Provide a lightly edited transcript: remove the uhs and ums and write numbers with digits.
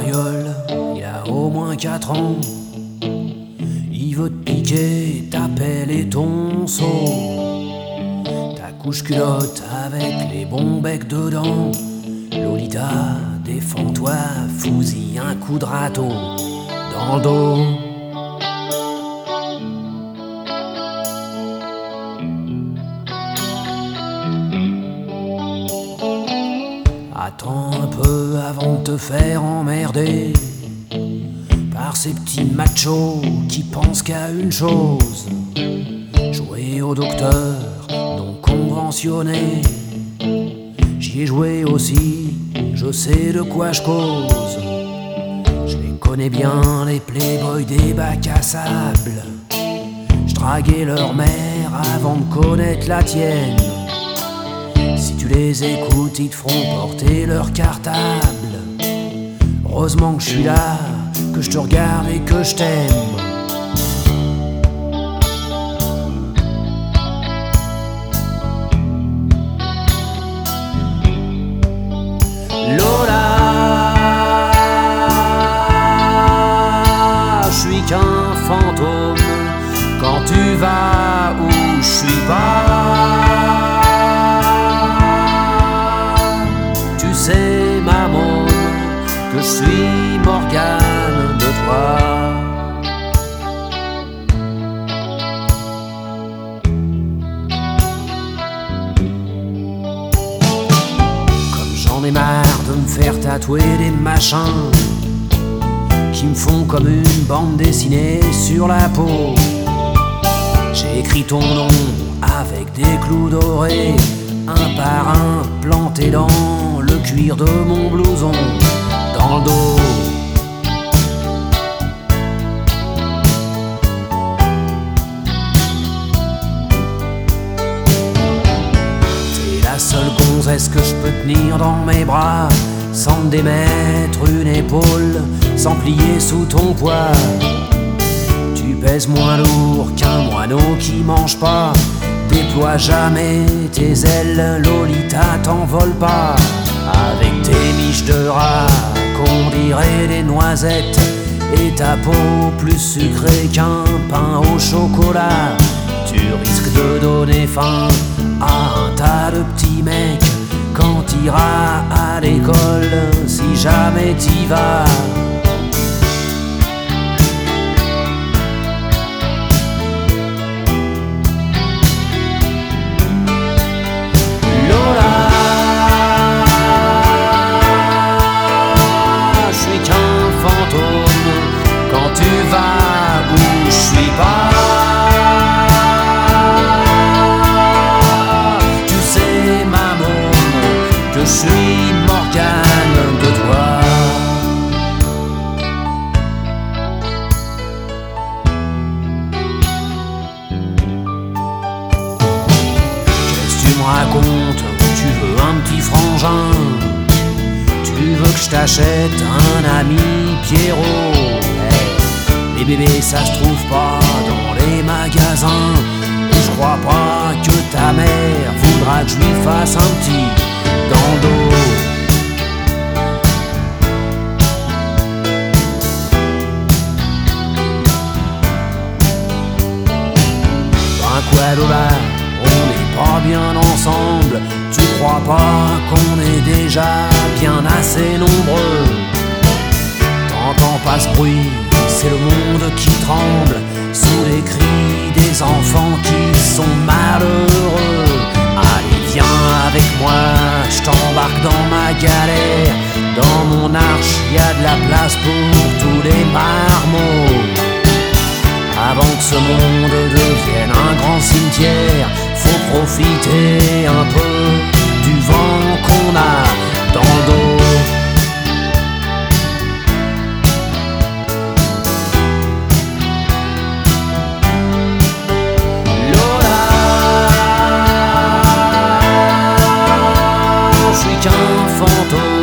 mariole, il a au moins 4 ans. Il veut te piquer ta pelle et ton seau, ta couche culotte avec les bons becs dedans. Lolita, défends-toi, fous-y un coup de râteau dans le dos. Attends un peu avant de te faire emmerder par ces petits machos qui pensent qu'à une chose: jouer au docteur non conventionné. J'y ai joué aussi, je sais de quoi je cause. Je les connais bien, les playboys des bacs à sable. Je draguais leur mère avant de connaître la tienne. Si tu les écoutes, ils te feront porter leur cartable. Heureusement que je suis là, que je te regarde et que je t'aime. Lola, je suis qu'un fantôme quand tu vas où je suis pas. Tu sais, ma môme, que je suis Morgane de toi. J'en ai marre de me faire tatouer des machins qui me font comme une bande dessinée sur la peau. J'ai écrit ton nom avec des clous dorés, un par un planté dans le cuir de mon blouson, dans le dos. La seule gonzesse que je peux tenir dans mes bras, sans me démettre une épaule, sans plier sous ton poids. Tu pèses moins lourd qu'un moineau qui mange pas. Déploie jamais tes ailes, Lolita, t'envole pas. Avec tes miches de rat qu'on dirait des noisettes, et ta peau plus sucrée qu'un pain au chocolat. Tu risques de donner faim à un tas de petits mecs quand t'iras à l'école, si jamais t'y vas. Lola, je suis qu'un fantôme quand tu vas où je suis pas. Je suis Morgane de toi. Qu'est-ce que tu me racontes? Tu veux un petit frangin? Tu veux que je t'achète un ami Pierrot? Hey, les bébés ça se trouve pas dans les magasins. Et je crois pas que ta mère voudra que je lui fasse un petit dans le dos. Ben quoi Lola, on n'est pas bien ensemble. Tu crois pas qu'on est déjà bien assez nombreux? T'entends pas ce bruit, c'est le monde qui tremble sous les cris des enfants qui sont malheureux. Allez viens avec moi, je t'embarque dans ma galère. Dans mon arche, y a de la place pour tous les marmots. Avant que ce monde devienne un grand cimetière, faut profiter un peu du vent qu'on a dans le dos. Qu'un fantôme